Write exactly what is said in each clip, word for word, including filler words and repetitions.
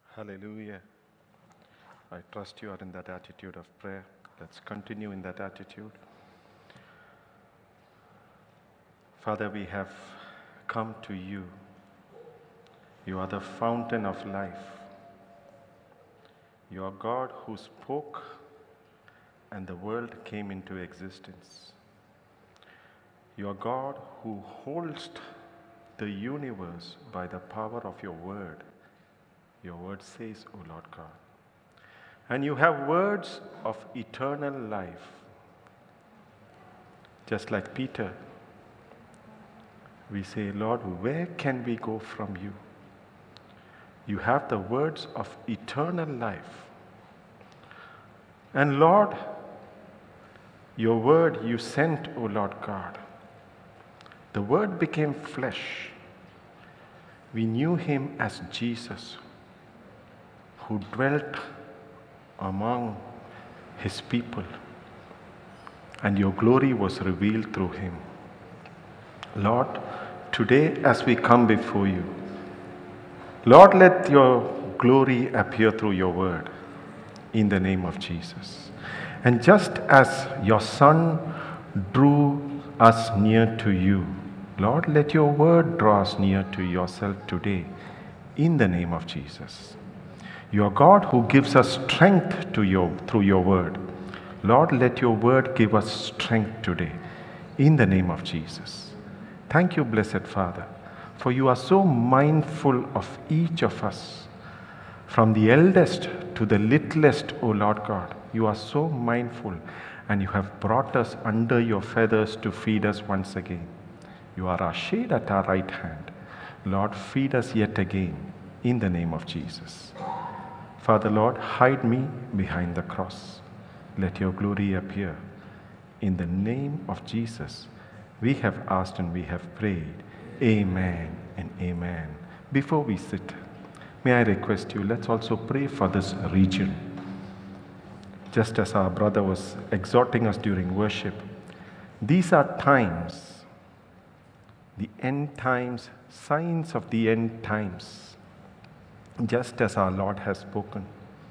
Hallelujah. I trust you are in that attitude of prayer. Let's continue in that attitude. Father, we have come to you. You are the fountain of life. You are God who spoke and the world came into existence. You are God who holds the universe by the power of your word. Your word says, O Lord God. And you have words of eternal life. Just like Peter, we say, Lord, where can we go from you? You have the words of eternal life. And Lord, your word you sent, O Lord God. The word became flesh. We knew him as Jesus, who dwelt among his people, and your glory was revealed through him. Lord, today as we come before you, Lord, let your glory appear through your word in the name of Jesus. And just as your Son drew us near to you, Lord, let your word draw us near to yourself today in the name of Jesus. You are God who gives us strength to your, through your word. Lord, let your word give us strength today in the name of Jesus. Thank you, blessed Father, for you are so mindful of each of us. From the eldest to the littlest, O Lord God, you are so mindful, and you have brought us under your feathers to feed us once again. You are our shade at our right hand. Lord, feed us yet again in the name of Jesus. Father, Lord, hide me behind the cross. Let your glory appear. In the name of Jesus, we have asked and we have prayed. Amen and amen. Before we sit, may I request you, let's also pray for this region. Just as our brother was exhorting us during worship, these are times, the end times, signs of the end times, just as our Lord has spoken.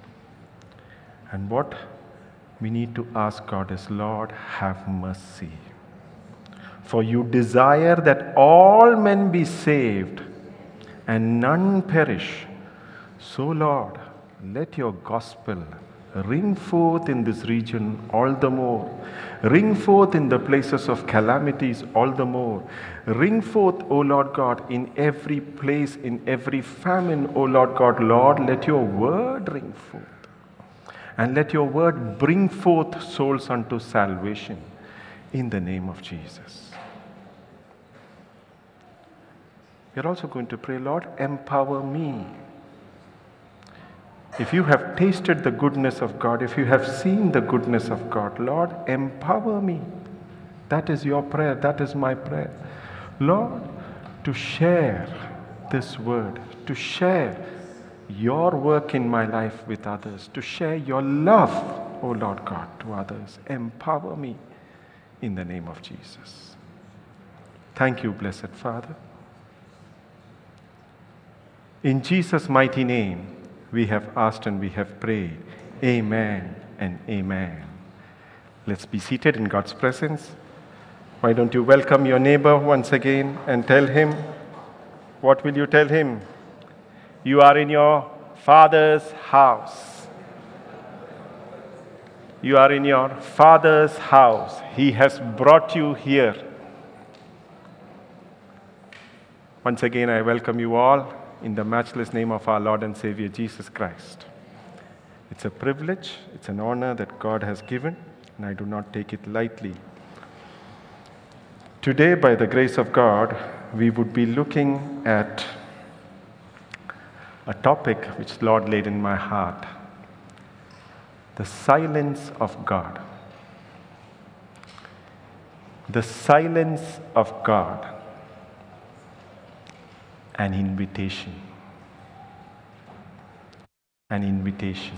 And what we need to ask God is, Lord, have mercy. For you desire that all men be saved and none perish. So, Lord, let your gospel ring forth in this region all the more. Ring forth in the places of calamities all the more. Ring forth, O Lord God, in every place, in every famine, O Lord God. Lord, let your word ring forth. And let your word bring forth souls unto salvation in the name of Jesus. We are also going to pray, Lord, empower me. If you have tasted the goodness of God, if you have seen the goodness of God, Lord, empower me. That is your prayer. That is my prayer. Lord, to share this word, to share your work in my life with others, to share your love, O Lord God, to others. Empower me in the name of Jesus. Thank you, blessed Father. In Jesus' mighty name, we have asked and we have prayed. Amen and amen. Let's be seated in God's presence. Why don't you welcome your neighbor once again and tell him, what will you tell him? You are in your Father's house. You are in your Father's house. He has brought you here. Once again, I welcome you all in the matchless name of our Lord and Savior Jesus Christ. It's a privilege, it's an honor that God has given, and I do not take it lightly. Today, by the grace of God, we would be looking at a topic which the Lord laid in my heart: the silence of God. The silence of God. An invitation. An invitation.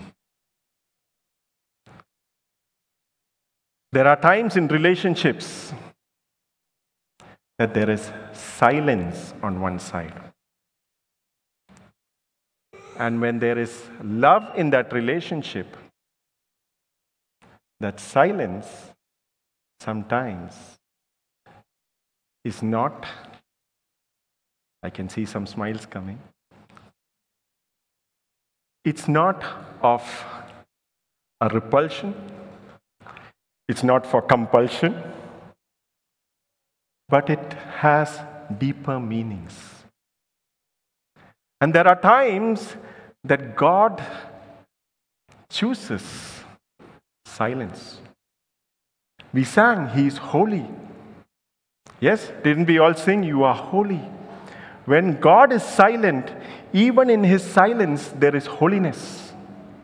There are times in relationships that there is silence on one side. And when there is love in that relationship, that silence sometimes is not, I can see some smiles coming, it's not of a repulsion, it's not for compulsion, but it has deeper meanings. And there are times that God chooses silence. We sang, He is holy. Yes, didn't we all sing, You are holy? When God is silent, even in His silence, there is holiness.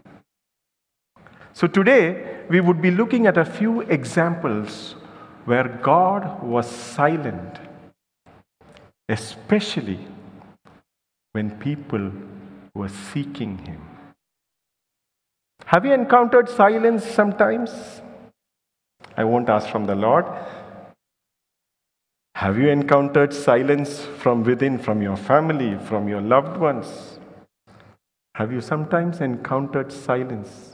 So today, we would be looking at a few examples where God was silent, especially when people were seeking Him. Have you encountered silence sometimes? I won't ask from the Lord. Have you encountered silence from within, from your family, from your loved ones? Have you sometimes encountered silence?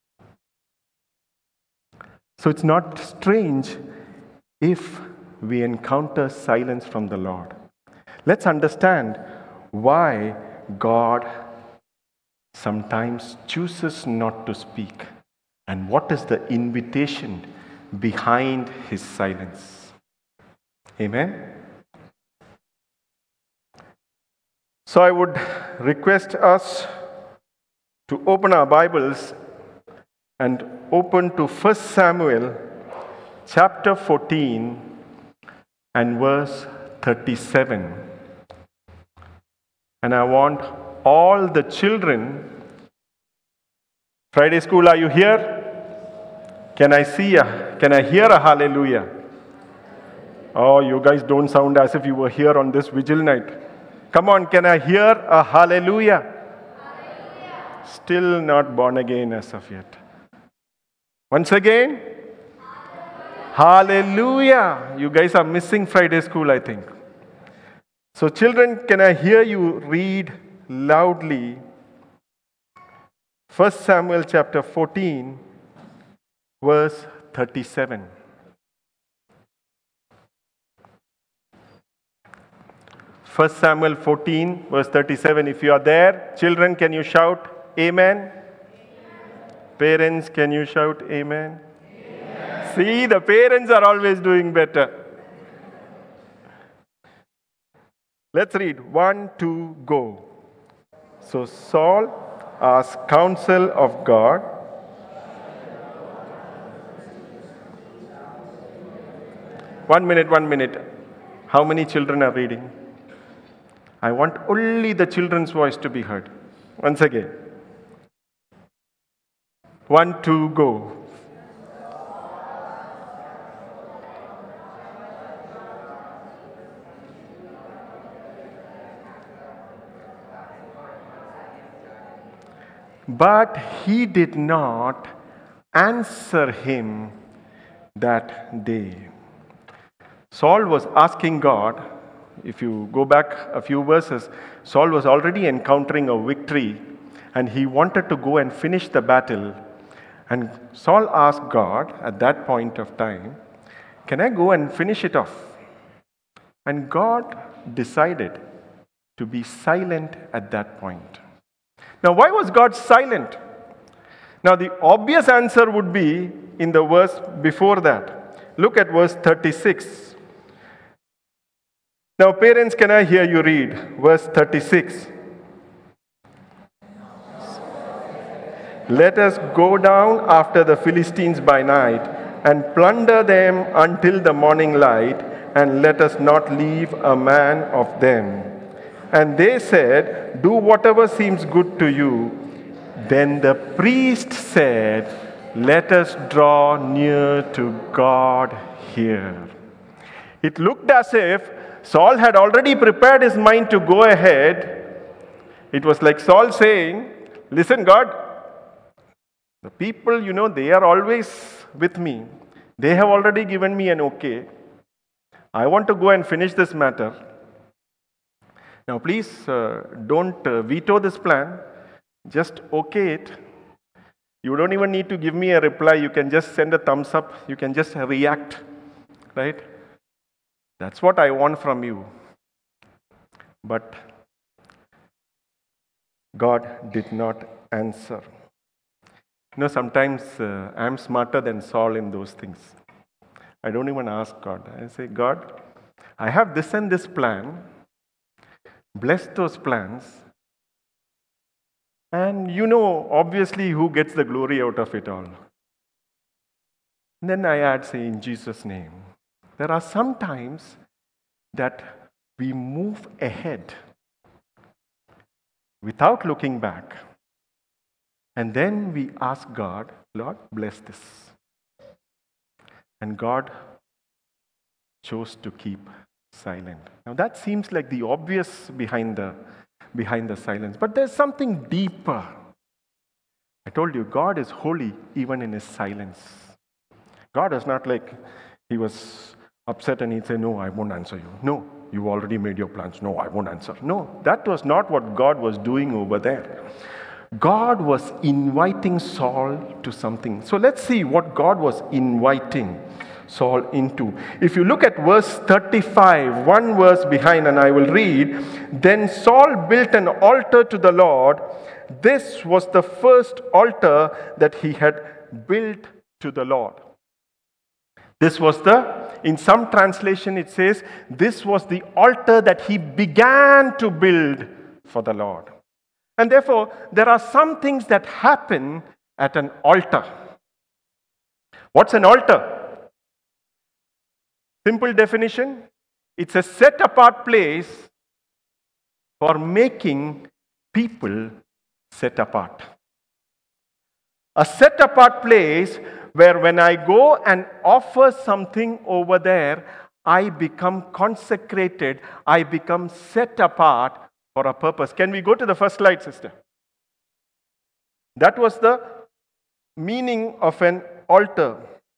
So it's not strange if we encounter silence from the Lord. Let's understand why God sometimes chooses not to speak and what is the invitation behind His silence. Amen? So I would request us to open our Bibles and open to First Samuel chapter fourteen and verse thirty-seven. And I want all the children, Friday school, are you here? Can I see a, can I hear a hallelujah? Oh, you guys don't sound as if you were here on this vigil night. Come on, can I hear a hallelujah? Hallelujah. Still not born again as of yet. Once again, hallelujah. Hallelujah. You guys are missing Friday school, I think. So children, can I hear you read loudly First Samuel chapter fourteen, verse thirty-seven. First Samuel fourteen, verse thirty-seven. If you are there, children, can you shout amen? Amen. Parents, can you shout amen? Amen. See, the parents are always doing better. Let's read. One, two, go. So Saul asked counsel of God. One minute, one minute. How many children are reading? I want only the children's voice to be heard. Once again. One, two, go. But he did not answer him that day. Saul was asking God, if you go back a few verses, Saul was already encountering a victory and he wanted to go and finish the battle. And Saul asked God at that point of time, can I go and finish it off? And God decided to be silent at that point. Now, why was God silent? Now, the obvious answer would be in the verse before that. Look at verse thirty-six. Now, parents, can I hear you read verse thirty-six? Let us go down after the Philistines by night and plunder them until the morning light, and let us not leave a man of them. And they said, do whatever seems good to you. Then the priest said, let us draw near to God here. It looked as if Saul had already prepared his mind to go ahead. It was like Saul saying, listen, God, the people, you know, they are always with me. They have already given me an okay. I want to go and finish this matter. Now, please uh, don't uh, veto this plan. Just okay it. You don't even need to give me a reply. You can just send a thumbs up. You can just react, right? That's what I want from you. But God did not answer. You know, sometimes uh, I'm smarter than Saul in those things. I don't even ask God. I say, God, I have this and this plan. Bless those plans. And you know, obviously, who gets the glory out of it all. And then I add, say, in Jesus' name. There are some times that we move ahead without looking back. And then we ask God, Lord, bless this. And God chose to keep silent. Now that seems like the obvious behind the, behind the silence. But there's something deeper. I told you, God is holy even in his silence. God is not like he was upset and he'd say, no, I won't answer you. No, you've already made your plans. No, I won't answer. No, that was not what God was doing over there. God was inviting Saul to something. So let's see what God was inviting Saul into. If you look at verse thirty-five, one verse behind, and I will read, then Saul built an altar to the Lord. This was the first altar that he had built to the Lord. This was the, in some translation it says, this was the altar that he began to build for the Lord. And therefore, there are some things that happen at an altar. What's an altar? Simple definition, it's a set apart place for making people set apart. A set apart place where when I go and offer something over there, I become consecrated, I become set apart for a purpose. Can we go to the first slide, sister? That was the meaning of an altar.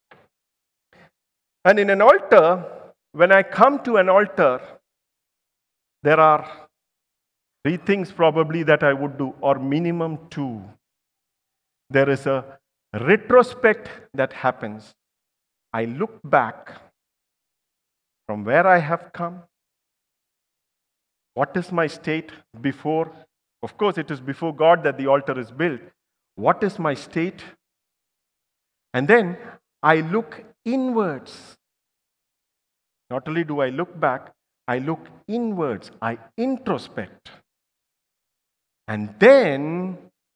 And in an altar, when I come to an altar, there are three things probably that I would do, or minimum two. There is a retrospect that happens. I look back from where I have come. What is my state before? Of course, it is before God that the altar is built. What is my state? And then I look inwards. Not only do I look back, I look inwards. I introspect. And then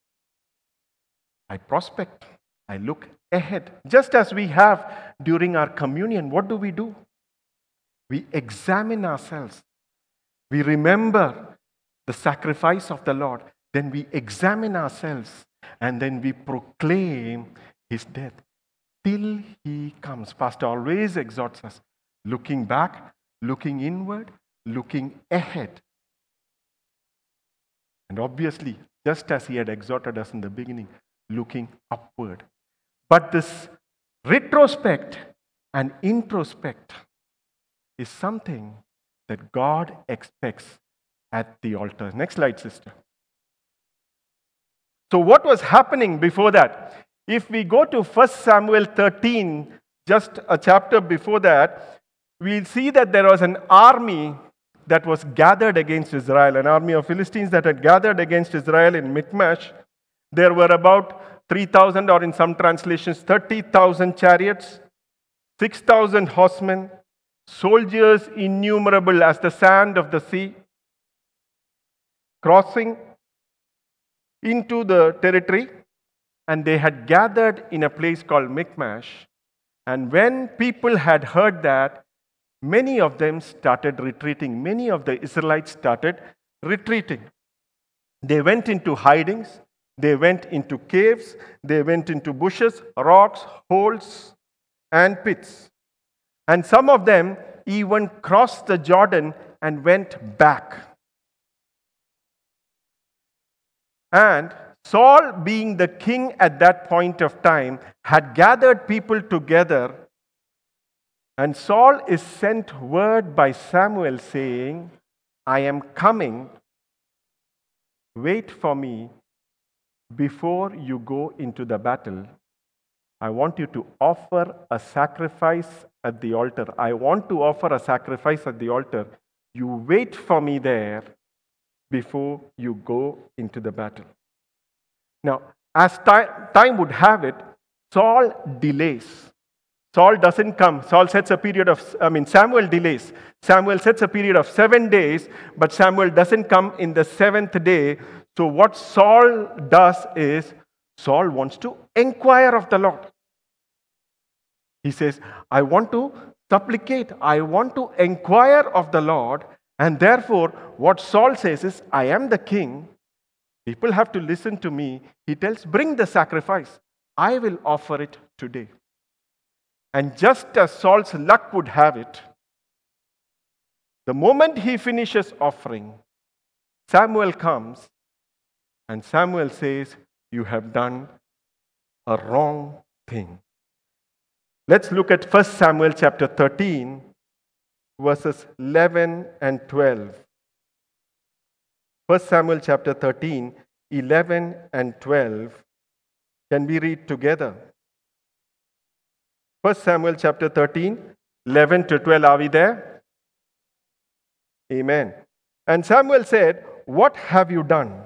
I prospect. I look ahead. Just as we have during our communion, what do we do? We examine ourselves. We remember the sacrifice of the Lord. Then we examine ourselves. And then we proclaim his death till he comes. Pastor always exhorts us. Looking back, looking inward, looking ahead. And obviously, just as he had exhorted us in the beginning, looking upward. But this retrospect and introspect is something that God expects at the altar. Next slide, sister. So what was happening before that? If we go to First Samuel thirteen, just a chapter before that, we'll see that there was an army that was gathered against Israel, an army of Philistines that had gathered against Israel in Michmash. There were about three thousand, or in some translations, thirty thousand chariots, six thousand horsemen, soldiers innumerable as the sand of the sea, crossing into the territory, and they had gathered in a place called Michmash. And when people had heard that, many of them started retreating. Many of the Israelites started retreating. They went into hidings. They went into caves. They went into bushes, rocks, holes, and pits. And some of them even crossed the Jordan and went back. And Saul, being the king at that point of time, had gathered people together. And Saul is sent word by Samuel saying, I am coming. Wait for me before you go into the battle, I want you to offer a sacrifice at the altar. I want to offer a sacrifice at the altar. You wait for me there before you go into the battle. Now, as ti- time would have it, Saul delays. Saul doesn't come. Saul sets a period of, I mean, Samuel delays. Samuel sets a period of seven days, but Samuel doesn't come in the seventh day. So what Saul does is, Saul wants to inquire of the Lord. He says, I want to supplicate, I want to inquire of the Lord, and therefore, what Saul says is, I am the king. People have to listen to me. He tells, bring the sacrifice. I will offer it today. And just as Saul's luck would have it, the moment he finishes offering, Samuel comes and Samuel says, you have done a wrong thing. Let's look at First Samuel chapter thirteen, verses eleven and twelve. First Samuel chapter thirteen, eleven and twelve. Can we read together? First Samuel chapter thirteen, eleven to twelve. Are we there? Amen. And Samuel said, what have you done?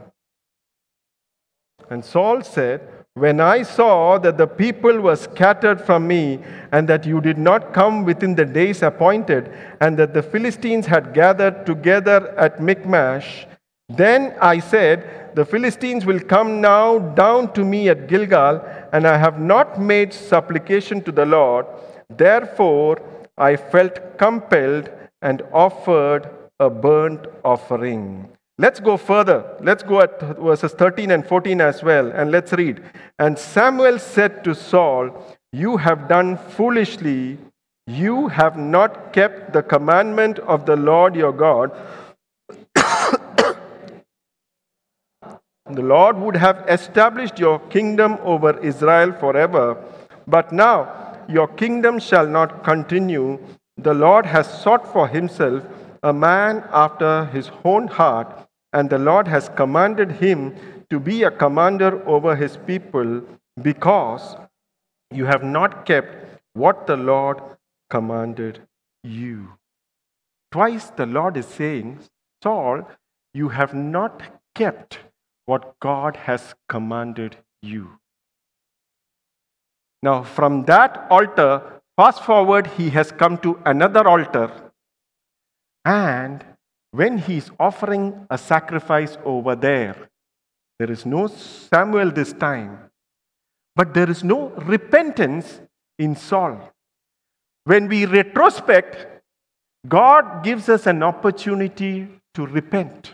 And Saul said, when I saw that the people were scattered from me, and that you did not come within the days appointed, and that the Philistines had gathered together at Michmash, then I said, the Philistines will come now down to me at Gilgal, and I have not made supplication to the Lord. Therefore, I felt compelled and offered a burnt offering. Let's go further. Let's go at verses thirteen and fourteen as well, and let's read. And Samuel said to Saul, you have done foolishly. You have not kept the commandment of the Lord your God. The Lord would have established your kingdom over Israel forever. But now your kingdom shall not continue. The Lord has sought for himself a man after his own heart, and the Lord has commanded him to be a commander over his people, because you have not kept what the Lord commanded you. Twice the Lord is saying, Saul, you have not kept what God has commanded you. Now, from that altar, fast forward, he has come to another altar. And when he's offering a sacrifice over there, there is no Samuel this time, but there is no repentance in Saul. When we retrospect, God gives us an opportunity to repent.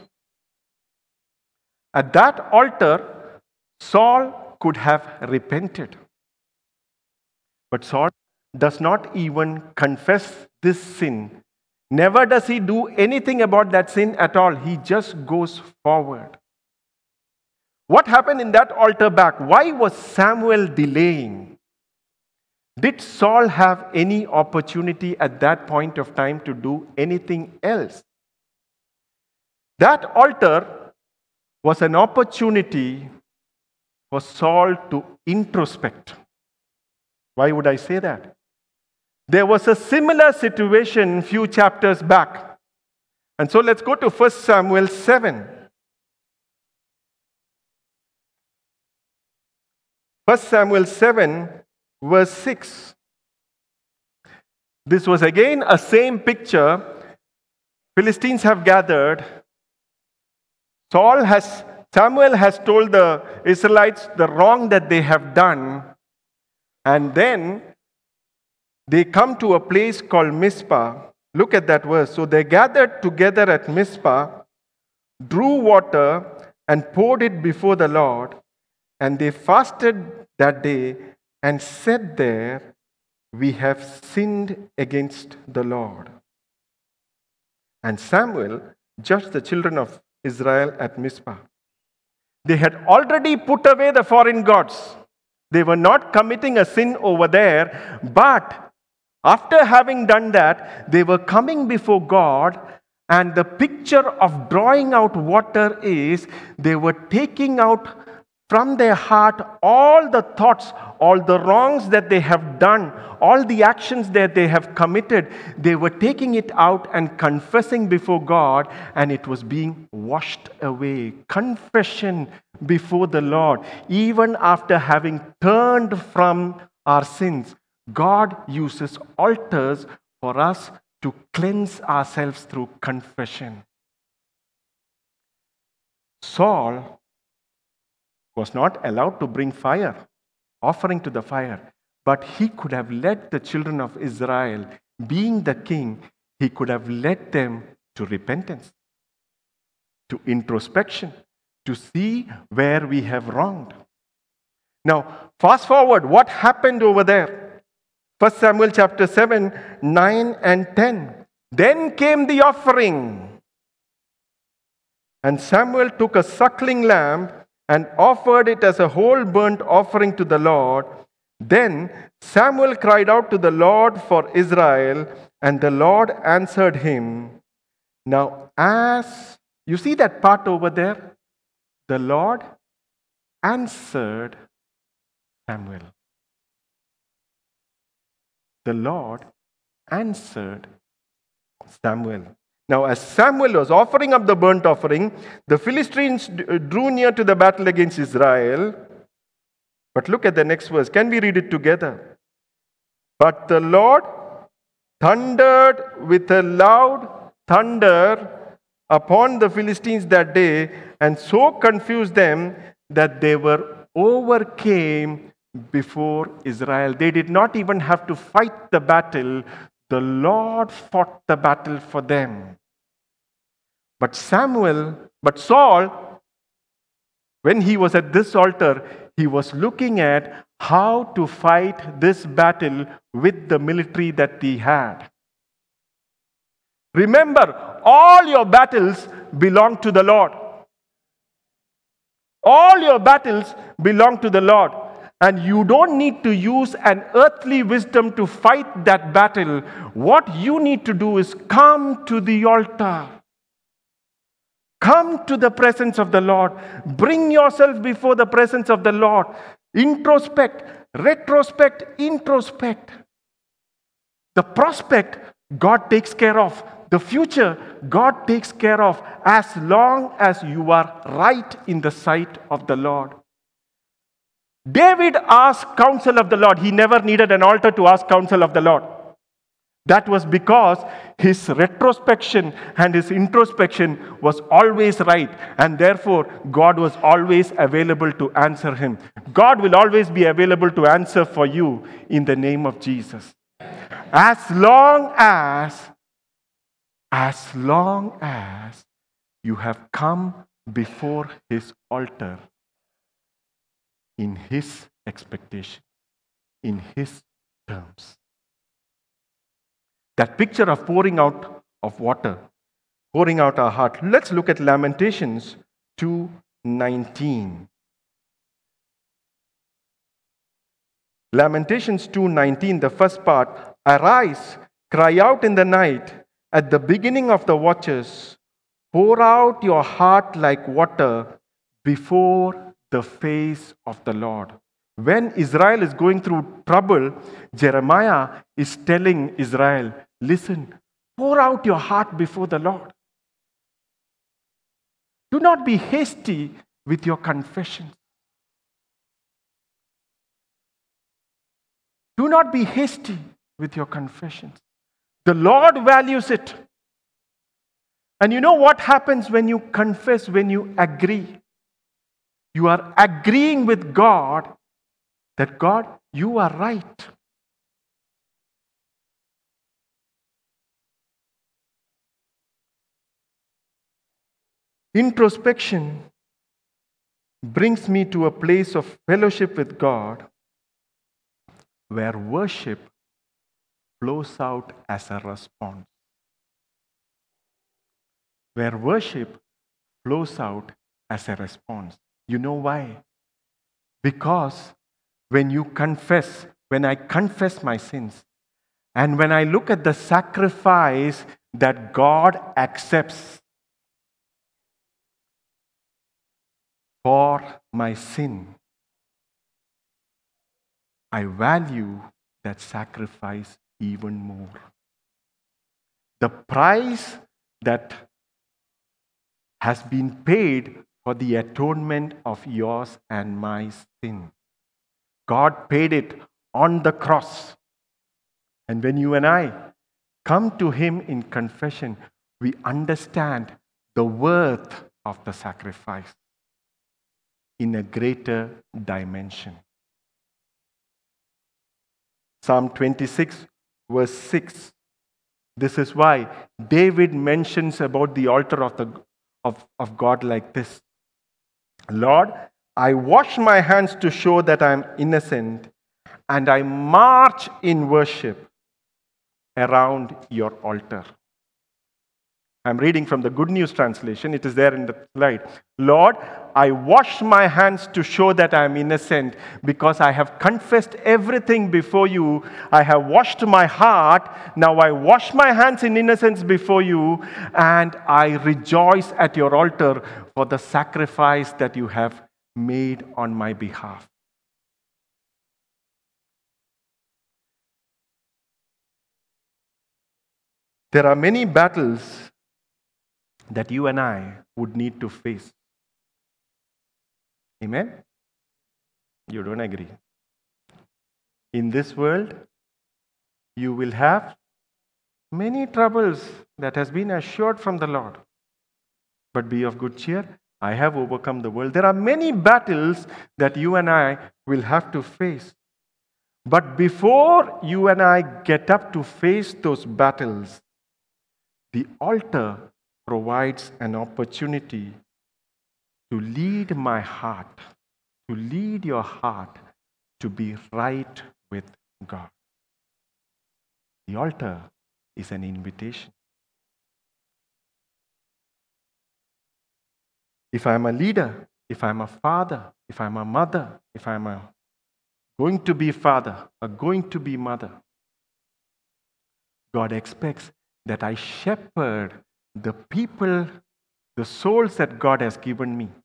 At that altar, Saul could have repented. But Saul does not even confess this sin. Never does he do anything about that sin at all. He just goes forward. What happened in that altar back? Why was Samuel delaying? Did Saul have any opportunity at that point of time to do anything else? That altar was an opportunity for Saul to introspect. Why would I say that? There was a similar situation a few chapters back. And so let's go to First Samuel seven. First Samuel seven, verse six. This was again a same picture. Philistines have gathered. Saul has, Samuel has told the Israelites the wrong that they have done. And then they come to a place called Mizpah. Look at that verse. So they gathered together at Mizpah, drew water, and poured it before the Lord. And they fasted that day and said there, we have sinned against the Lord. And Samuel judged the children of Israel at Mizpah. They had already put away the foreign gods. They were not committing a sin over there, but after having done that, they were coming before God, and the picture of drawing out water is they were taking out from their heart all the thoughts, all the wrongs that they have done, all the actions that they have committed. They were taking it out and confessing before God, and it was being washed away. Confession before the Lord. Even after having turned from our sins, God uses altars for us to cleanse ourselves through confession. Saul was not allowed to bring fire, offering to the fire, but he could have led the children of Israel, being the king, he could have led them to repentance, to introspection, to see where we have wronged. Now, fast forward, what happened over there? First Samuel chapter seven, nine and ten. Then came the offering. And Samuel took a suckling lamb and offered it as a whole burnt offering to the Lord. Then Samuel cried out to the Lord for Israel, and the Lord answered him. Now, as you see that part over there, the Lord answered Samuel. The Lord answered Samuel. Now, as Samuel was offering up the burnt offering, the Philistines drew near to the battle against Israel. But look at the next verse. Can we read it together? But the Lord thundered with a loud thunder upon the Philistines that day, and so confused them that they were overcame before Israel. They did not even have to fight the battle. The Lord fought the battle for them. But Samuel, but Saul, when he was at this altar, he was looking at how to fight this battle with the military that he had. Remember, all your battles belong to the Lord. All your battles belong to the Lord. And you don't need to use an earthly wisdom to fight that battle. What you need to do is come to the altar. Come to the presence of the Lord. Bring yourself before the presence of the Lord. Introspect, retrospect, introspect. The prospect, God takes care of. The future, God takes care of, as long as you are right in the sight of the Lord. David asked counsel of the Lord. He never needed an altar to ask counsel of the Lord. That was because his retrospection and his introspection was always right, and therefore God was always available to answer him. God will always be available to answer for you in the name of Jesus. As long as, as long as you have come before his altar in his expectation, in his terms. That picture of pouring out of water, pouring out our heart. Let's look at Lamentations two nineteen. Lamentations two nineteen, the first part. Arise, cry out in the night, at the beginning of the watches. Pour out your heart like water before the face of the Lord. When Israel is going through trouble, Jeremiah is telling Israel, listen, pour out your heart before the Lord. Do not be hasty with your confessions. Do not be hasty with your confessions. The Lord values it. And you know what happens when you confess, when you agree? You are agreeing with God that God, you are right. Introspection brings me to a place of fellowship with God where worship flows out as a response. Where worship flows out as a response. You know why? Because when you confess, when I confess my sins, and when I look at the sacrifice that God accepts, for my sin, I value that sacrifice even more. The price that has been paid for the atonement of yours and my sin. God paid it on the cross. And when you and I come to Him in confession, we understand the worth of the sacrifice in a greater dimension. Psalm twenty-six, verse six. This is why David mentions about the altar of, the, of, of God like this. Lord, I wash my hands to show that I am innocent, and I march in worship around your altar. I'm reading from the Good News Translation. It is there in the slide. Lord, I wash my hands to show that I am innocent because I have confessed everything before you. I have washed my heart. Now I wash my hands in innocence before you, and I rejoice at your altar for the sacrifice that you have made on my behalf. There are many battles that you and I would need to face. Amen? You don't agree. In this world, you will have many troubles that has been assured from the Lord. But be of good cheer. I have overcome the world. There are many battles that you and I will have to face. But before you and I get up to face those battles, the altar provides an opportunity to lead my heart, to lead your heart to be right with God. The altar is an invitation. If I'm a leader, if I'm a father, if I'm a mother, if I'm a going to be father, or going to be mother, God expects that I shepherd the people, the souls that God has given me,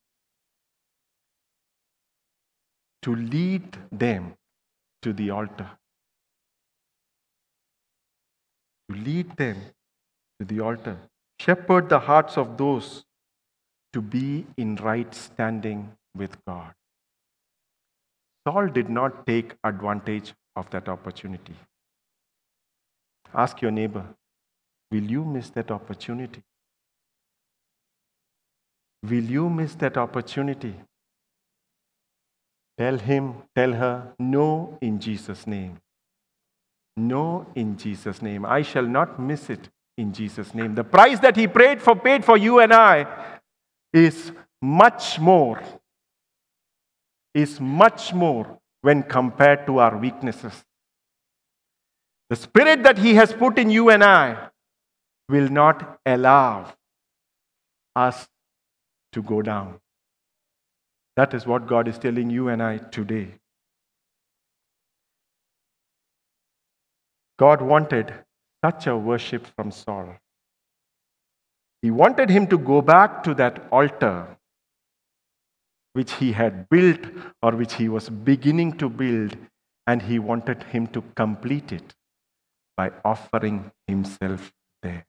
to lead them to the altar. To lead them to the altar. Shepherd the hearts of those to be in right standing with God. Saul did not take advantage of that opportunity. Ask your neighbor, will you miss that opportunity? Will you miss that opportunity? Tell him, tell her, no, in Jesus' name. No, in Jesus' name. I shall not miss it in Jesus' name. The price that He paid for, paid for you and I is much more, is much more when compared to our weaknesses. The Spirit that He has put in you and I will not allow us to go down. That is what God is telling you and I today. God wanted such a worship from Saul. He wanted him to go back to that altar which he had built or which he was beginning to build, and he wanted him to complete it by offering himself there.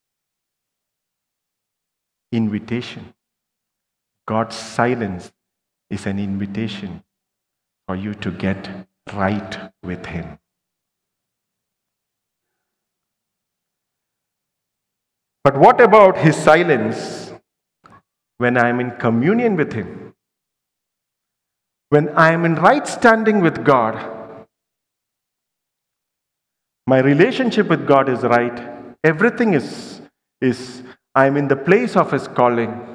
Invitation. God's silence is an invitation for you to get right with Him. But what about His silence when I am in communion with Him? When I am in right standing with God, my relationship with God is right. Everything is, is I am in the place of His calling.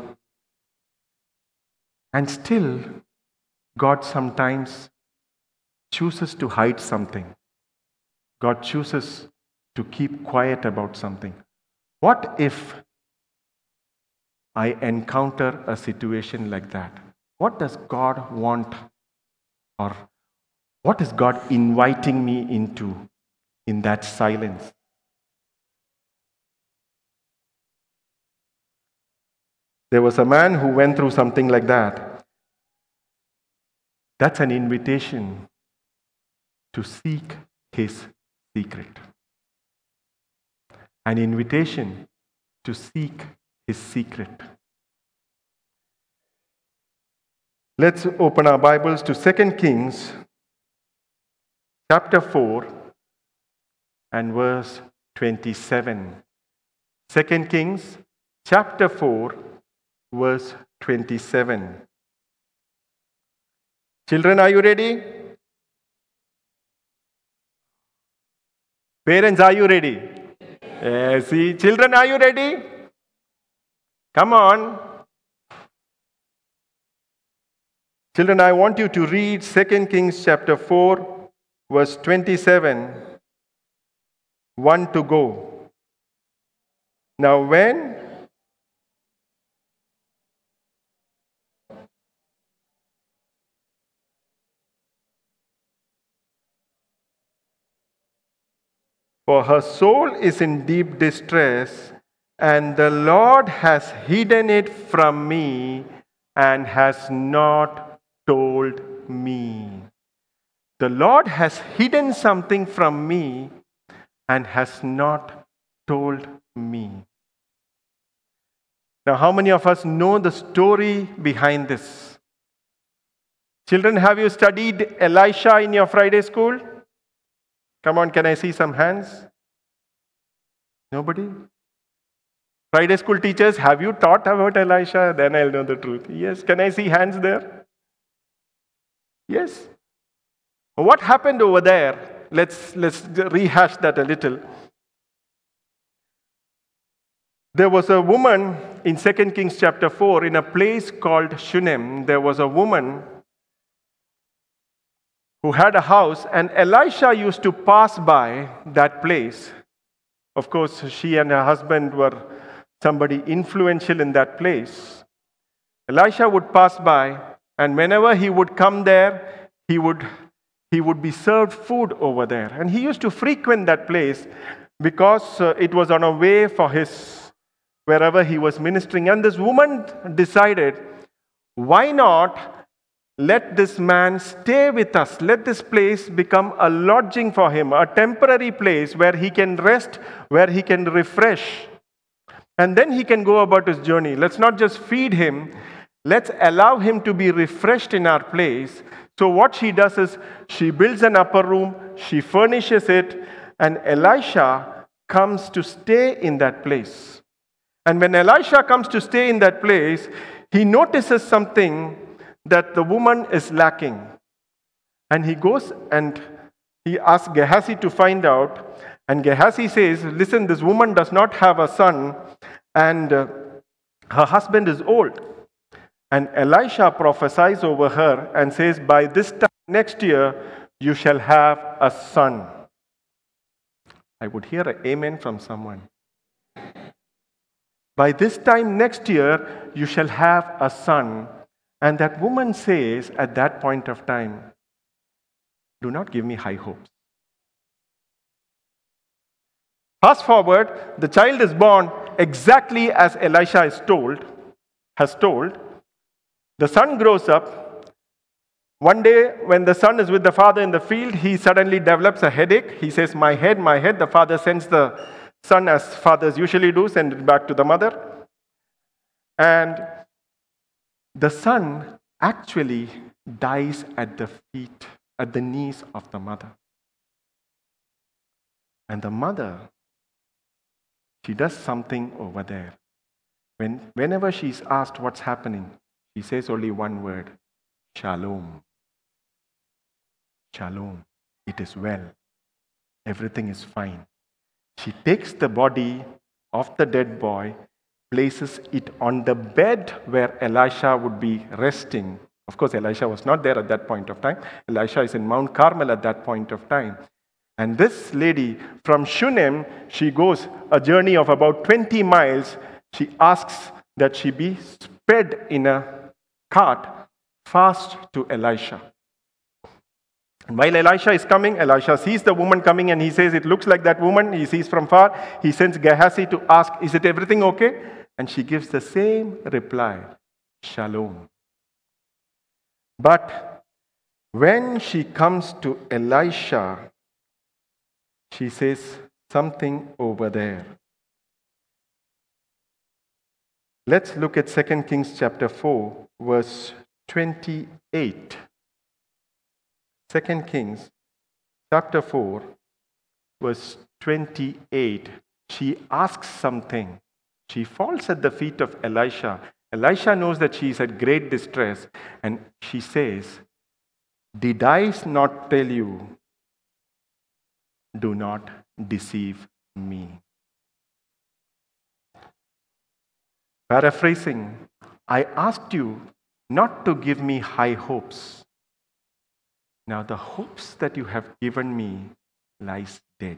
And still, God sometimes chooses to hide something. God chooses to keep quiet about something. What if I encounter a situation like that? What does God want, or what is God inviting me into in that silence? There was a man who went through something like that. That's an invitation to seek His secret. An invitation to seek His secret. Let's open our Bibles to Second Kings chapter four and verse twenty-seven. Second Kings chapter four, verse twenty-seven. Children, are you ready? Parents, are you ready? Uh, see, children, are you ready? Come on. Children, I want you to read Second Kings chapter four, verse twenty-seven. One to go. Now when for her soul is in deep distress, and the Lord has hidden it from me and has not told me. The Lord has hidden something from me and has not told me. Now, how many of us know the story behind this? Children, have you studied Elisha in your Friday school? Come on, can I see some hands? Nobody? Friday school teachers, have you taught about Elisha? Then I'll know the truth. Yes, can I see hands there? Yes. What happened over there? Let's, let's rehash that a little. There was a woman in Second Kings chapter four in a place called Shunem. There was a woman who had a house, and Elisha used to pass by that place. Of course, she and her husband were somebody influential in that place. Elisha would pass by, and whenever he would come there, he would, he would be served food over there. And he used to frequent that place because uh, it was on a way for his, wherever he was ministering. And this woman decided, why not let this man stay with us? Let this place become a lodging for him, a temporary place where he can rest, where he can refresh. And then he can go about his journey. Let's not just feed him. Let's allow him to be refreshed in our place. So what she does is, she builds an upper room, she furnishes it, and Elisha comes to stay in that place. And when Elisha comes to stay in that place, he notices something that the woman is lacking. And he goes and he asks Gehazi to find out. And Gehazi says, listen, this woman does not have a son, and uh, her husband is old. And Elisha prophesies over her and says, by this time next year, you shall have a son. I would hear an amen from someone. By this time next year, you shall have a son. And that woman says at that point of time, do not give me high hopes. Fast forward, the child is born exactly as Elisha is told, has told. The son grows up. One day, when the son is with the father in the field, he suddenly develops a headache. He says, my head, my head. The father sends the son, as fathers usually do, send it back to the mother. And the son actually dies at the feet, at the knees of the mother. And the mother, she does something over there. When, whenever she's asked what's happening, she says only one word, Shalom. Shalom. It is well. Everything is fine. She takes the body of the dead boy, places it on the bed where Elisha would be resting. Of course, Elisha was not there at that point of time. Elisha is in Mount Carmel at that point of time. And this lady from Shunem, she goes a journey of about twenty miles. She asks that she be sped in a cart fast to Elisha. And while Elisha is coming, Elisha sees the woman coming and he says, it looks like that woman. He sees from far. He sends Gehazi to ask, is it everything okay? And she gives the same reply, Shalom. But When she comes to Elisha, she says something over there. Let's look at Second Kings chapter four, verse twenty-eight. Second Kings chapter four, verse twenty-eight. She asks something. She falls at the feet of Elisha. Elisha knows that she is at great distress, and she says, "Did I not tell you, do not deceive me?" Paraphrasing, I asked you not to give me high hopes. Now the hopes that you have given me lies dead.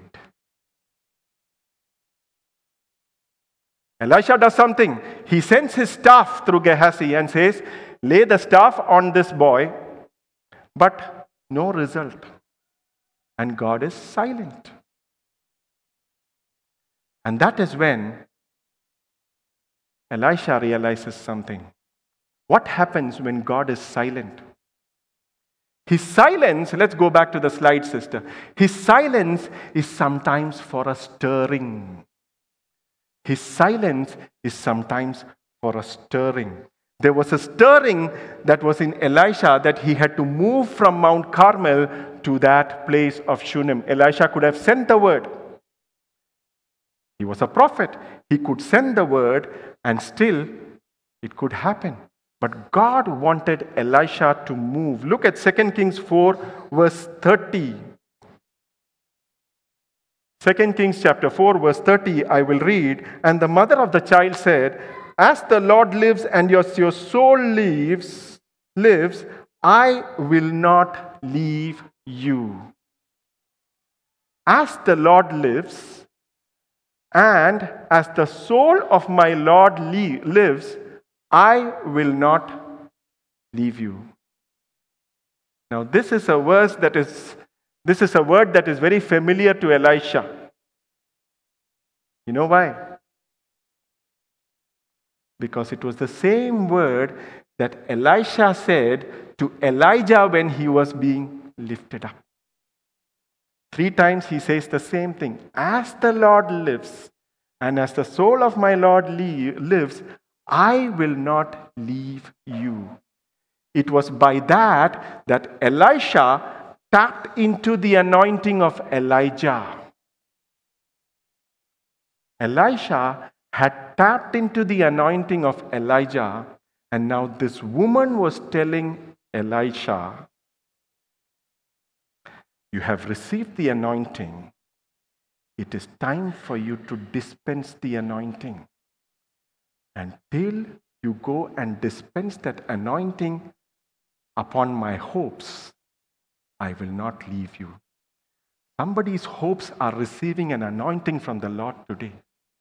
Elisha does something. He sends his staff through Gehazi and says, lay the staff on this boy, but no result. And God is silent. And that is when Elisha realizes something. What happens when God is silent? His silence, let's go back to the slide, sister. His silence is sometimes for a stirring. His silence is sometimes for a stirring. There was a stirring that was in Elisha that he had to move from Mount Carmel to that place of Shunem. Elisha could have sent the word. He was a prophet. He could send the word and still it could happen. But God wanted Elisha to move. Look at Second Kings four, verse thirty. Second Kings chapter four, verse thirty, I will read. And the mother of the child said, as the Lord lives and your, your soul lives, lives, I will not leave you. As the Lord lives, and as the soul of my Lord li- lives, I will not leave you. Now this is a verse that is, this is a word that is very familiar to Elisha. You know why? Because it was the same word that Elisha said to Elijah when he was being lifted up. Three times he says the same thing. As the Lord lives, and as the soul of my Lord lives, I will not leave you. It was by that that Elisha tapped into the anointing of Elijah. Elisha had tapped into the anointing of Elijah, and now this woman was telling Elisha, you have received the anointing. It is time for you to dispense the anointing. Until you go and dispense that anointing upon my hopes, I will not leave you. Somebody's hopes are receiving an anointing from the Lord today.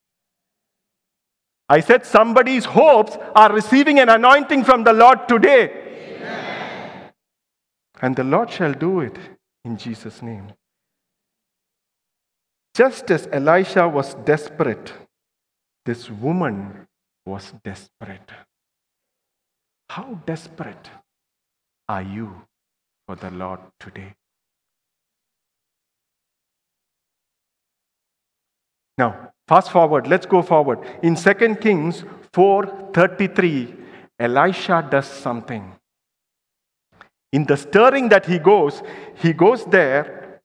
I said somebody's hopes are receiving an anointing from the Lord today. Amen. And the Lord shall do it in Jesus' name. Just as Elisha was desperate, this woman was desperate. How desperate are you for the Lord today? Now, fast forward, let's go forward. In Second Kings four thirty-three, Elisha does something. In the stirring that he goes, he goes there.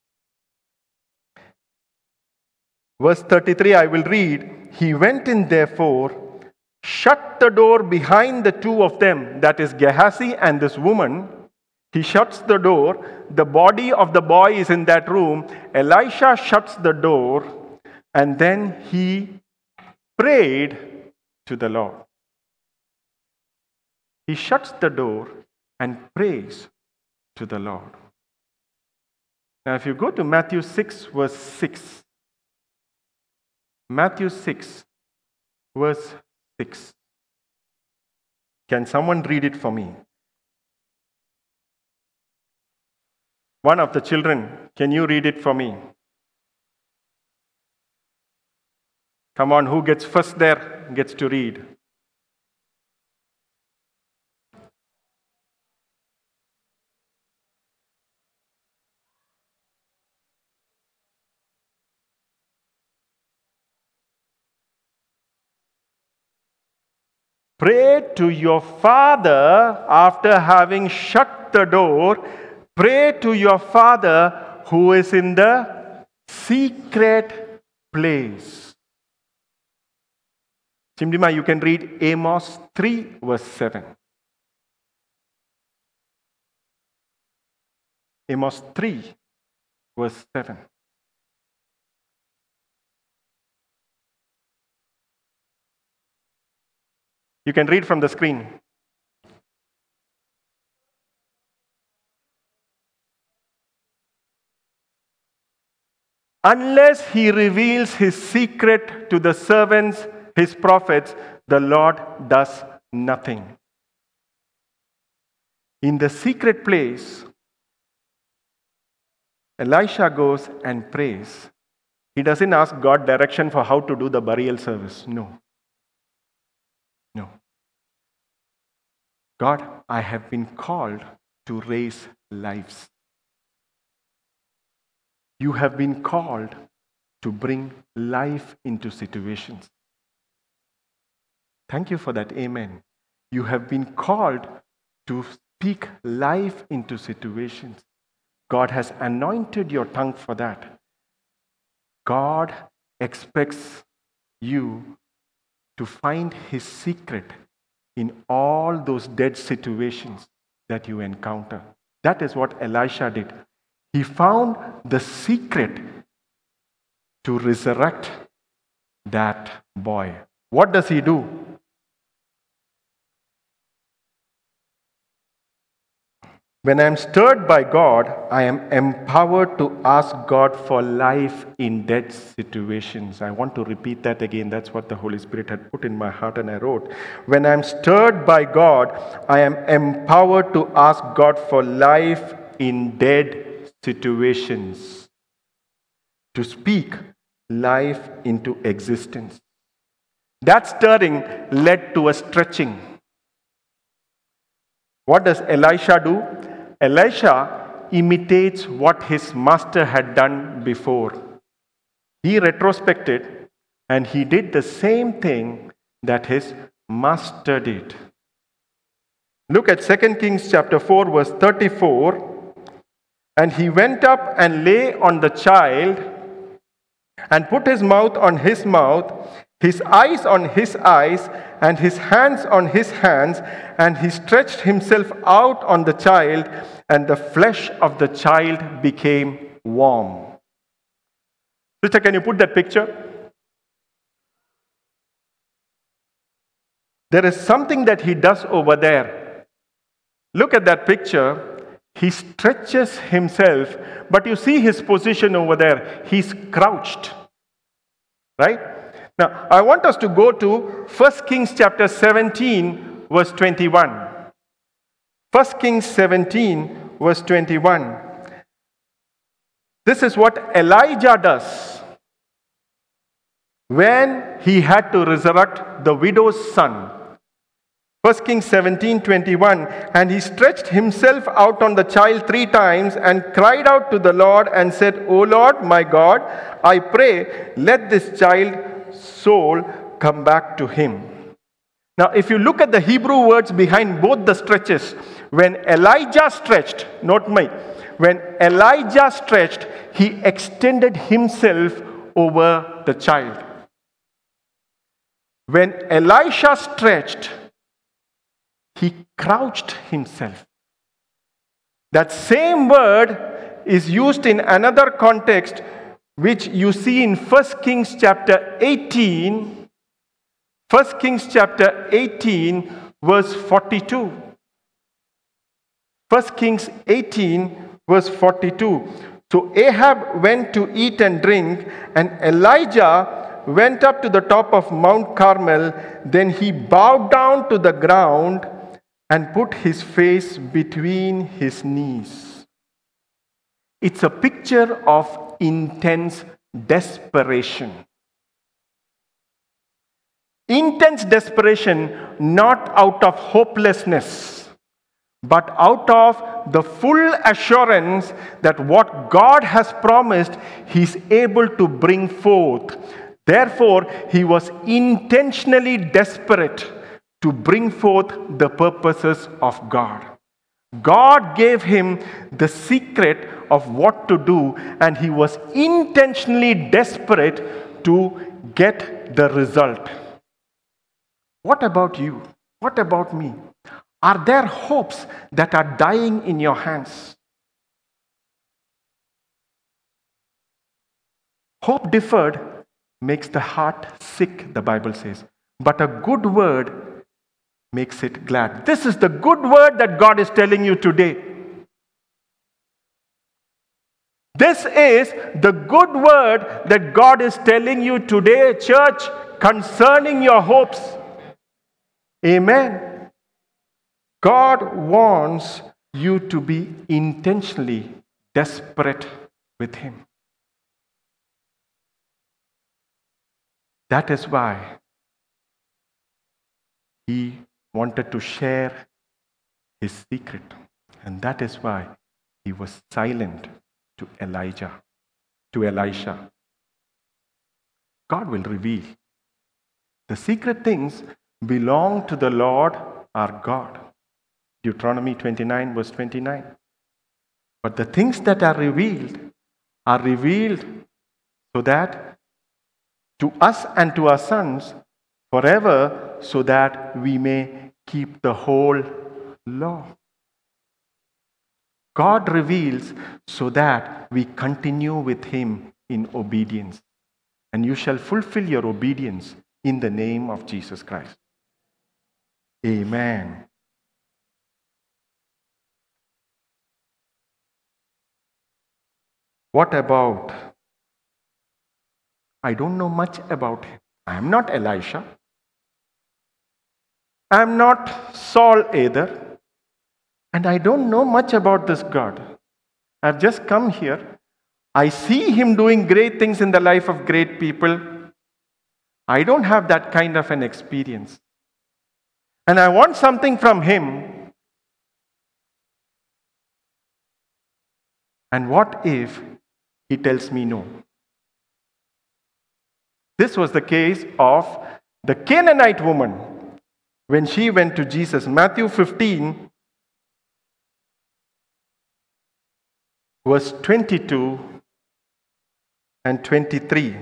Verse thirty-three, I will read. He went in therefore, shut the door behind the two of them, that is Gehazi and this woman. He shuts the door. The body of the boy is in that room. Elisha shuts the door. And then he prayed to the Lord. He shuts the door and prays to the Lord. Now, if you go to Matthew six, verse six, Matthew six, verse six. Can someone read it for me? One of the children, can you read it for me? Come on, who gets first there gets to read. Pray to your Father after having shut the door. Pray to your Father who is in the secret place. Chimdima, you can read Amos three, verse seven. Amos three, verse seven. You can read from the screen. Unless he reveals his secret to the servants, his prophets, the Lord does nothing. In the secret place, Elisha goes and prays. He doesn't ask God direction for how to do the burial service. No. No. God, I have been called to raise lives. You have been called to bring life into situations. Thank you for that. Amen. You have been called to speak life into situations. God has anointed your tongue for that. God expects you to find his secret in all those dead situations that you encounter. That is what Elisha did. He found the secret to resurrect that boy. What does he do? When I am stirred by God, I am empowered to ask God for life in dead situations. I want to repeat that again. That's what the Holy Spirit had put in my heart and I wrote. When I am stirred by God, I am empowered to ask God for life in dead situations. To speak life into existence. That stirring led to a stretching. What does Elisha do? Elisha imitates what his master had done before. He retrospected and he did the same thing that his master did. Look at Second Kings chapter four, verse thirty-four. And he went up and lay on the child and put his mouth on his mouth, his eyes on his eyes, and his hands on his hands, and he stretched himself out on the child, and the flesh of the child became warm. Sister, can you put that picture? There is something that he does over there. Look at that picture. He stretches himself, but you see his position over there. He's crouched. Right? Now, I want us to go to First Kings chapter seventeen, verse twenty-one. First Kings seventeen, verse twenty-one. This is what Elijah does when he had to resurrect the widow's son. First Kings seventeen, twenty-one. And he stretched himself out on the child three times and cried out to the Lord and said, O Lord, my God, I pray, let this child's soul come back to him. Now, if you look at the Hebrew words behind both the stretches, when Elijah stretched, not me, when Elijah stretched, he extended himself over the child. When Elisha stretched, he crouched himself. That same word is used in another context, which you see in First Kings chapter eighteen. First Kings chapter eighteen, verse forty-two. First Kings eighteen, verse forty-two. So Ahab went to eat and drink, and Elijah went up to the top of Mount Carmel. Then he bowed down to the ground and put his face between his knees. It's a picture of intense desperation. Intense desperation, not out of hopelessness, but out of the full assurance that what God has promised, He's able to bring forth. Therefore, he was intentionally desperate to bring forth the purposes of God. God gave him the secret of what to do, and he was intentionally desperate to get the result. What about you? What about me? Are there hopes that are dying in your hands? Hope deferred makes the heart sick, the Bible says. But a good word makes it glad. This is the good word that God is telling you today. This is the good word that God is telling you today, church, concerning your hopes. Amen. God wants you to be intentionally desperate with him. That is why he wanted to share his secret. And that is why he was silent to Elijah, to Elisha. God will reveal. The secret things belong to the Lord our God. Deuteronomy twenty-nine, verse twenty-nine. But the things that are revealed are revealed so that to us and to our sons forever, so that we may keep the whole law. God reveals so that we continue with him in obedience. And you shall fulfill your obedience in the name of Jesus Christ. Amen. What about? I don't know much about him. I am not Elisha. I am not Saul either. And I don't know much about this God. I've just come here. I see him doing great things in the life of great people. I don't have that kind of an experience. And I want something from him. And what if he tells me no? This was the case of the Canaanite woman when she went to Jesus. Matthew fifteen, verse twenty-two and twenty-three.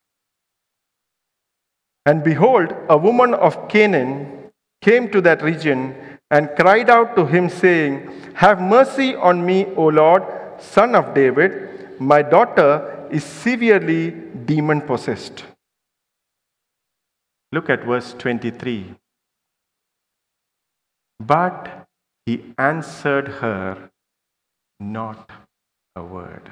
And behold, a woman of Canaan came to that region and cried out to him, saying, "Have mercy on me, O Lord, Son of David. My daughter is severely demon-possessed." Look at verse twenty-three. But he answered her not a word.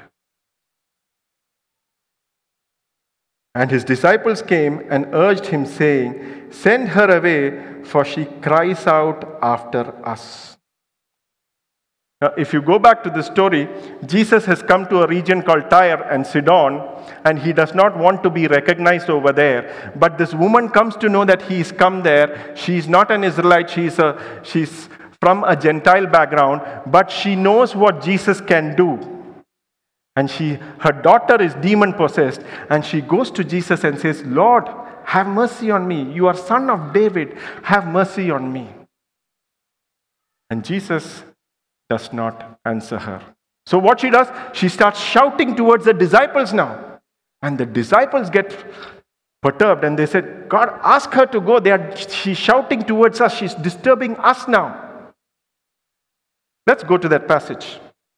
And his disciples came and urged him, saying, "Send her away, for she cries out after us." Now, if you go back to the story, Jesus has come to a region called Tyre and Sidon, and he does not want to be recognized over there. But this woman comes to know that he's come there. She's not an Israelite, she's, a, she's from a Gentile background, but she knows what Jesus can do. And she, her daughter is demon-possessed, and she goes to Jesus and says, "Lord, have mercy on me. You are Son of David. Have mercy on me." And Jesus does not answer her. So what she does, she starts shouting towards the disciples now. And the disciples get perturbed and they said, "God, ask her to go. They are, she's shouting towards us. She's disturbing us now." Let's go to that passage.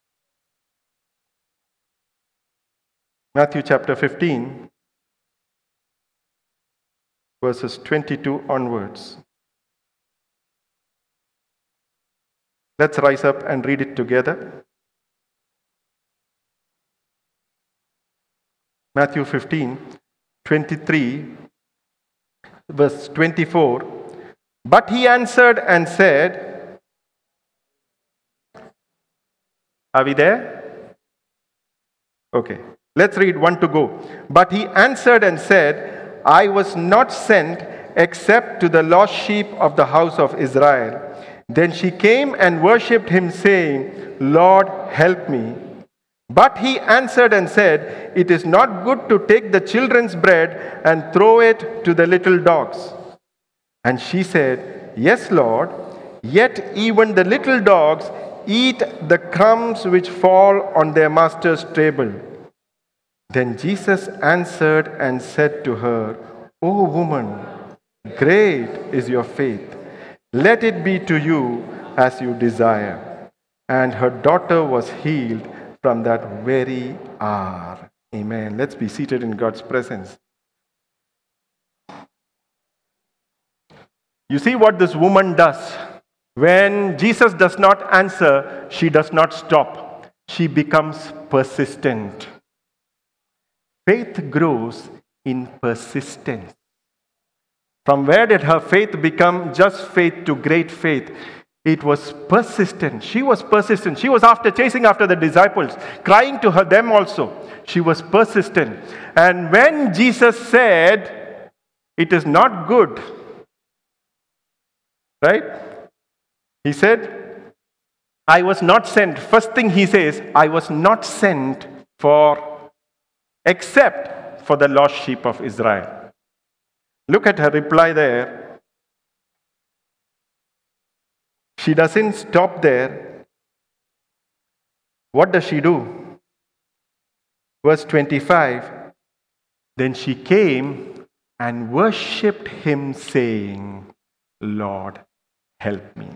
Matthew chapter fifteen, verses twenty-two onwards. Let's rise up and read it together. Matthew fifteen, twenty-three, verse twenty-four. But he answered and said, are we there? Okay. Let's read one to go. But he answered and said, "I was not sent except to the lost sheep of the house of Israel." Then she came and worshipped him, saying, "Lord, help me." But he answered and said, "It is not good to take the children's bread and throw it to the little dogs." And she said, Yes, Lord, yet even the little dogs eat the crumbs which fall on their master's table. Then Jesus answered and said to her, O woman, great is your faith. Let it be to you as you desire. And her daughter was healed from that very hour. Amen. Let's be seated in God's presence. You see what this woman does? When Jesus does not answer, she does not stop. She becomes persistent. Faith grows in persistence. From where did her faith become just faith to great faith? It was persistent. She was persistent. She was after chasing after the disciples, crying to her them also. She was persistent. And when Jesus said, it is not good, right? He said, I was not sent. First thing he says, I was not sent for, except for the lost sheep of Israel. Look at her reply there. She doesn't stop there. What does she do? Verse twenty-five. Then she came and worshipped him, saying, Lord, help me.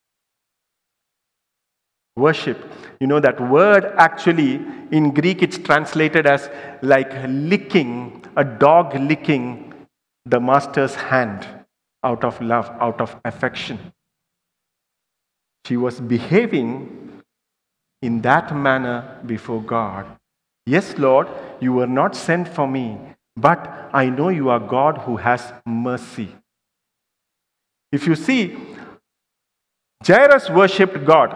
Worship. You know that word actually in Greek it's translated as like licking, a dog licking the master's hand out of love, out of affection. She was behaving in that manner before God. Yes, Lord, you were not sent for me, but I know you are God who has mercy. If you see, Jairus worshipped God.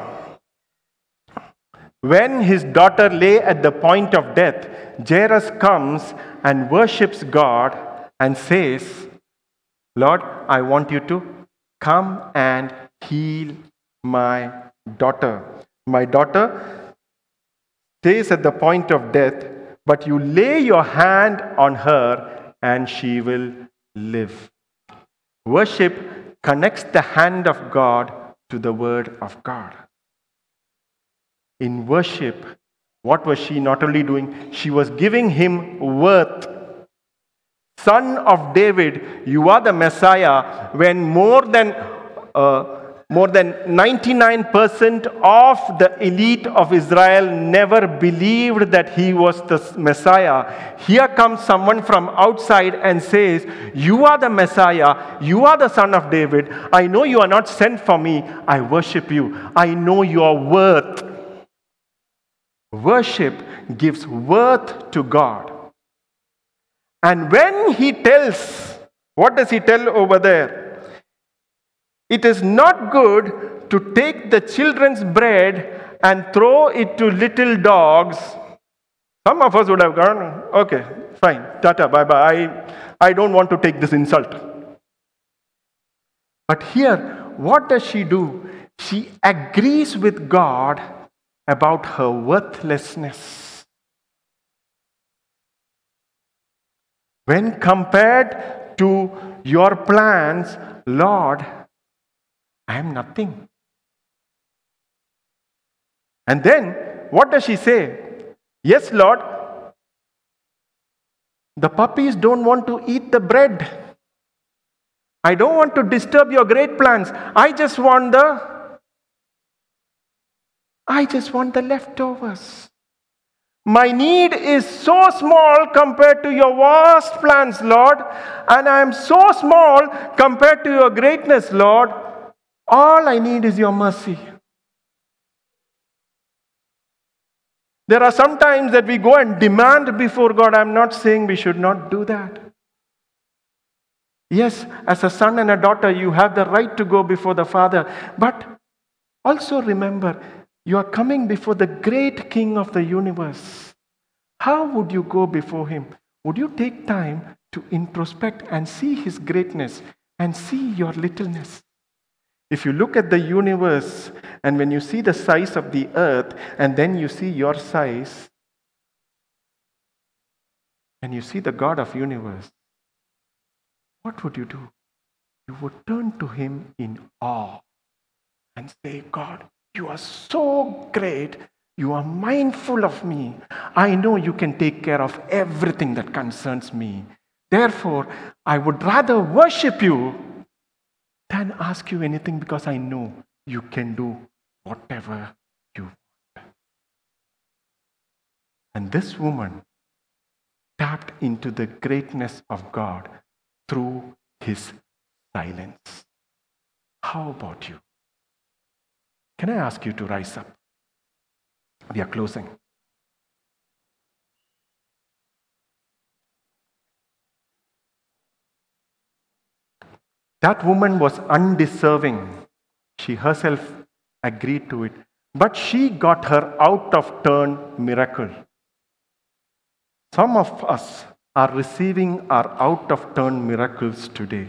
When his daughter lay at the point of death, Jairus comes and worships God and says, Lord, I want you to come and heal my daughter. My daughter stays at the point of death, but you lay your hand on her and she will live. Worship connects the hand of God to the word of God. In worship, what was she not only doing? She was giving him worth. Son of David, you are the Messiah, when more than uh, more than ninety-nine percent of the elite of Israel never believed that he was the Messiah. Here comes someone from outside and says, you are the Messiah, you are the Son of David. I know you are not sent for me. I worship you. I know your worth. Worship gives worth to God. And when he tells, what does he tell over there? It is not good to take the children's bread and throw it to little dogs. Some of us would have gone, okay, fine, tata, bye-bye. I, I don't want to take this insult. But here, what does she do? She agrees with God about her worthlessness. When compared to your plans, Lord, I am nothing. And then, what does she say? Yes, Lord, the puppies don't want to eat the bread. I don't want to disturb your great plans. I just want the I just want the leftovers. My need is so small compared to your vast plans, Lord, and I am so small compared to your greatness, Lord. All I need is your mercy. There are some times that we go and demand before God. I'm not saying we should not do that. Yes, as a son and a daughter, you have the right to go before the Father. But also remember, you are coming before the great King of the universe. How would you go before him? Would you take time to introspect and see his greatness and see your littleness? If you look at the universe and when you see the size of the earth and then you see your size and you see the God of universe, what would you do? you would turn to Him in awe and say, God, you are so great. You are mindful of me. I know you can take care of everything that concerns me. Therefore, I would rather worship you than ask you anything because I know you can do whatever you want. And this woman tapped into the greatness of God through His silence. How about you? Can I ask you to rise up? We are closing. That woman was undeserving. She herself agreed to it. But she got her out of turn miracle. Some of us are receiving our out of turn miracles today.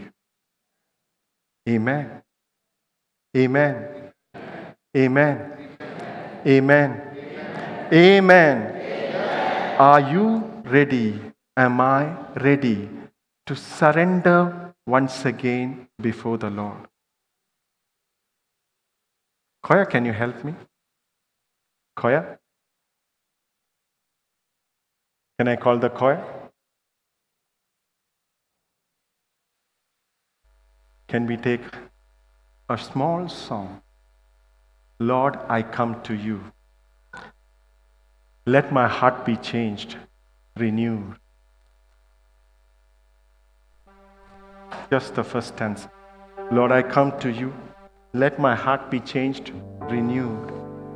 Amen. Amen. Amen. Amen. Amen. Are you ready? Am I ready to surrender once again before the Lord? Koya, can you help me? Koya? Can I call the choir? Can we take a small song? Lord, I come to you. Let my heart be changed, renewed. Just the first stanza. Lord, I come to you. Let my heart be changed, renewed.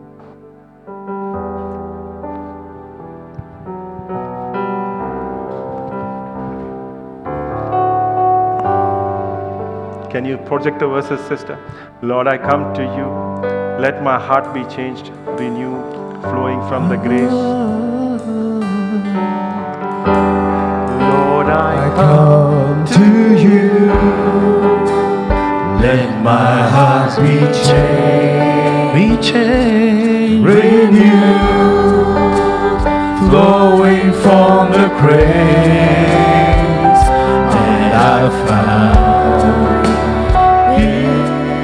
Can you project the verses, sister? Lord, I come to you. Let my heart be changed, renewed, flowing from the grace. Lord, I come to you. Let my heart be changed, Be changed, renewed, flowing from the grace that I found in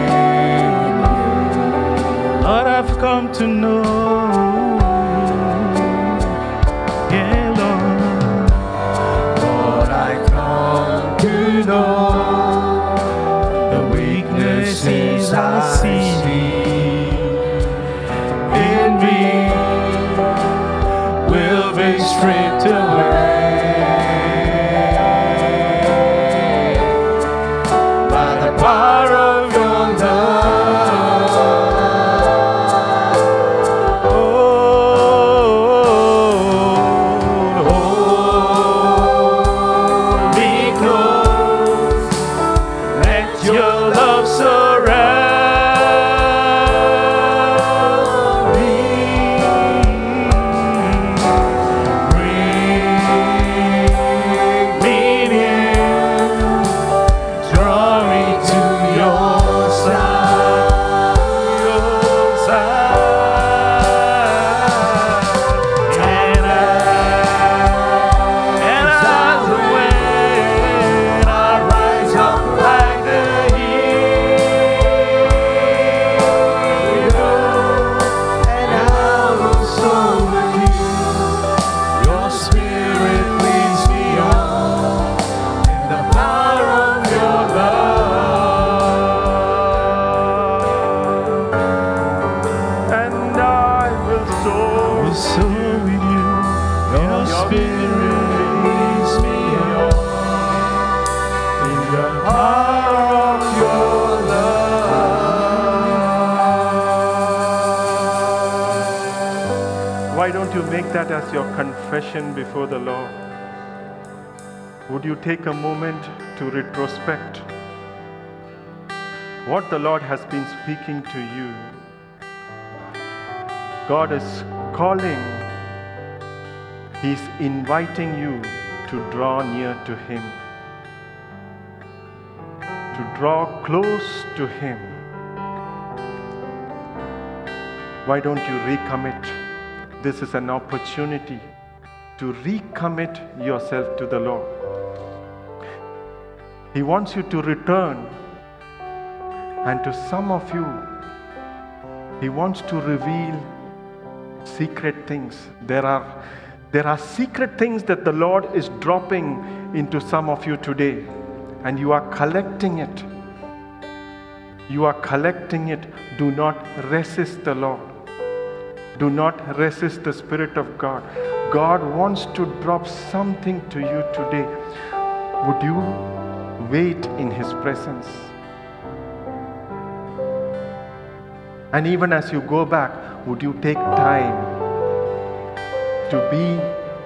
you. Lord, I've come to know. Yeah, Lord. Lord, I come to know the weaknesses I see in me will be stripped away by the power of your love. Oh, hold me close. Let your love surround me. Bring me near. Draw me to your side. Your side. And I, and as the wind, I rise up like the eagle, and I will soar with you. Your spirit leads me on in the power of your love. And I will soar. Will soar with you. Your spirit leads me on in the power of your love. Why don't you make that as your confession before the Lord? Would you take a moment to retrospect what the Lord has been speaking to you? God is calling. He's inviting you to draw near to Him, to draw close to Him. Why don't you recommit? This is an opportunity to recommit yourself to the Lord. He wants you to return And to some of you, He wants to reveal secret things. There are, there are secret things that the Lord is dropping into some of you today. And you are collecting it. You are collecting it. Do not resist the Lord. Do not resist the Spirit of God. God wants to drop something to you today. Would you wait in His presence? And even as you go back, would you take time to be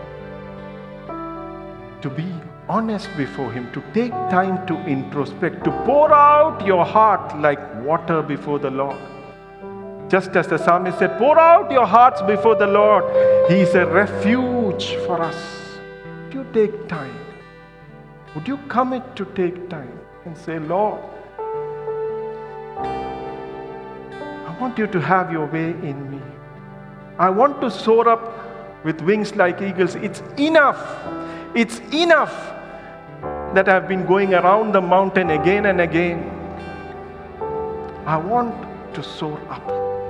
to be honest before Him, to take time to introspect, to pour out your heart like water before the Lord? Just as the psalmist said, pour out your hearts before the Lord. He is a refuge for us. Would you take time? Would you commit to take time and say, Lord, I want you to have your way in me. I want to soar up with wings like eagles. It's enough. It's enough that I've been going around the mountain again and again. I want to soar up.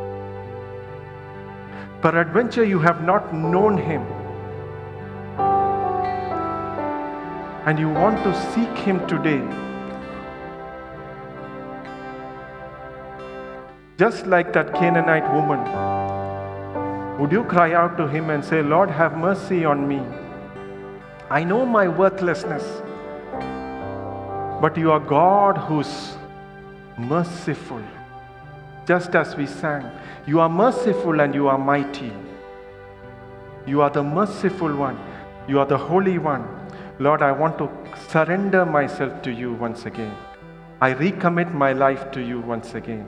Peradventure you have not known Him, and you want to seek Him today. Just like that Canaanite woman, would you cry out to Him and say, Lord, have mercy on me. I know my worthlessness, but you are God who's merciful. Just as we sang, you are merciful and you are mighty. You are the merciful one. You are the Holy One. Lord, I want to surrender myself to you once again. I recommit my life to you once again.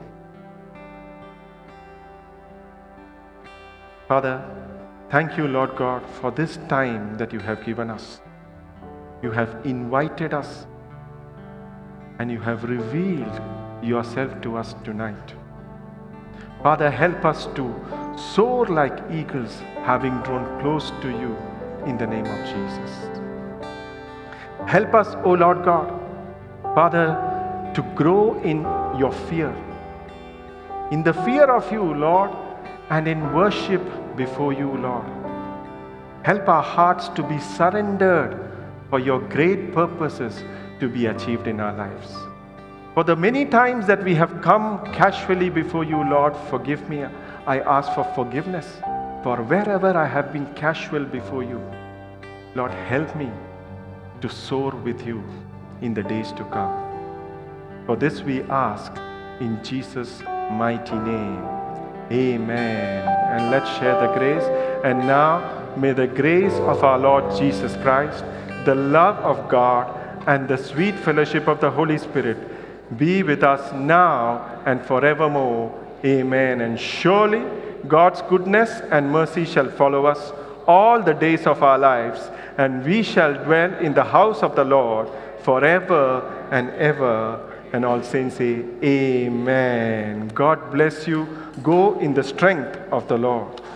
Father, thank you, Lord God, for this time that you have given us. You have invited us and you have revealed yourself to us tonight. Father, help us to soar like eagles, having drawn close to you in the name of Jesus. Help us, O Lord God, Father, to grow in your fear. In the fear of you, Lord, and in worship before you, Lord. Help our hearts to be surrendered for your great purposes to be achieved in our lives. For the many times that we have come casually before you, Lord, forgive me. I ask for forgiveness for wherever I have been casual before you. Lord, help me to soar with you in the days to come. For this we ask in Jesus' mighty name. Amen. And let's share the grace. And now, may the grace of our Lord Jesus Christ, the love of God, and the sweet fellowship of the Holy Spirit be with us now and forevermore. Amen. And surely God's goodness and mercy shall follow us all the days of our lives, and we shall dwell in the house of the Lord forever and ever. And all saints say, Amen. God bless you. Go in the strength of the Lord.